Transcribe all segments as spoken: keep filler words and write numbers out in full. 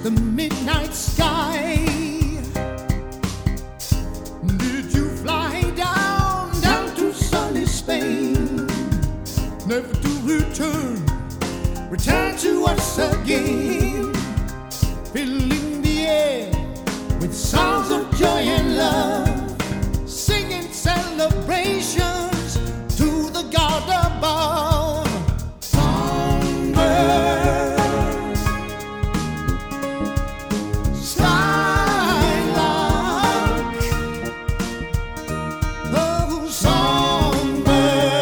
the midnight sky. Did you fly down, down to sunny Spain, never to return, return to us again, filling the air with songs of joy and love, singing celebrations to the God above. Songbird, skylark, oh songbird.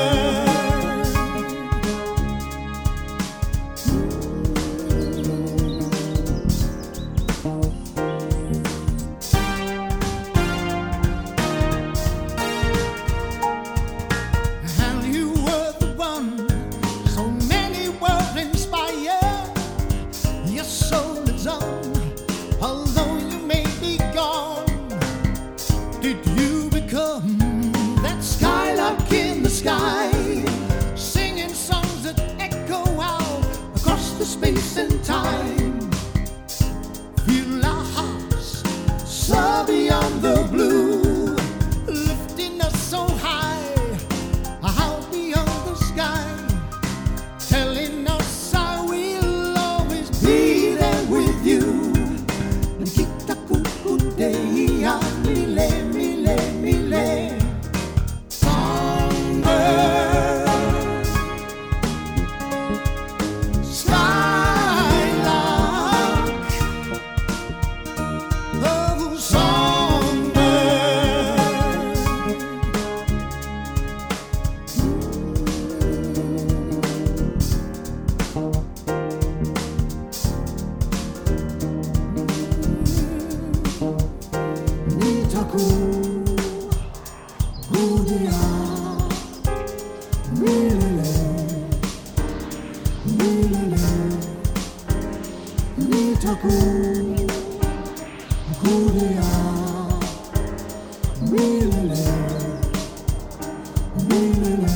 And you were the one so many were inspired. Your soul is on, although you may be gone. Did you become that skylark in the sky, singing songs that echo out across the space and time? Fill our hearts so beyond the blue, lifting us so high, out beyond the sky, telling us I will always be there with you. Nikita kukudea, mile, mile, mile. Songbird, skylark, oh songbird. Nitaku kudia, milele, milele. Nitaku kudia, milele, milele.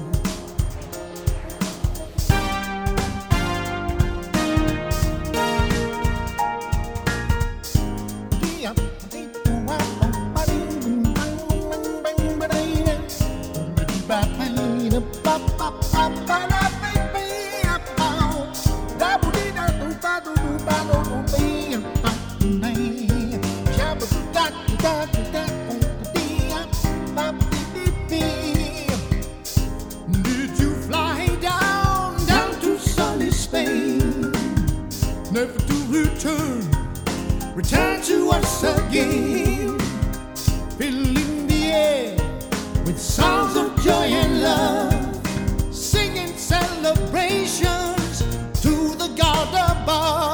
Did you fly down, down to sunny Spain, never to return, return to us again, filling the air with songs of joy and love, singing celebrations to the God above.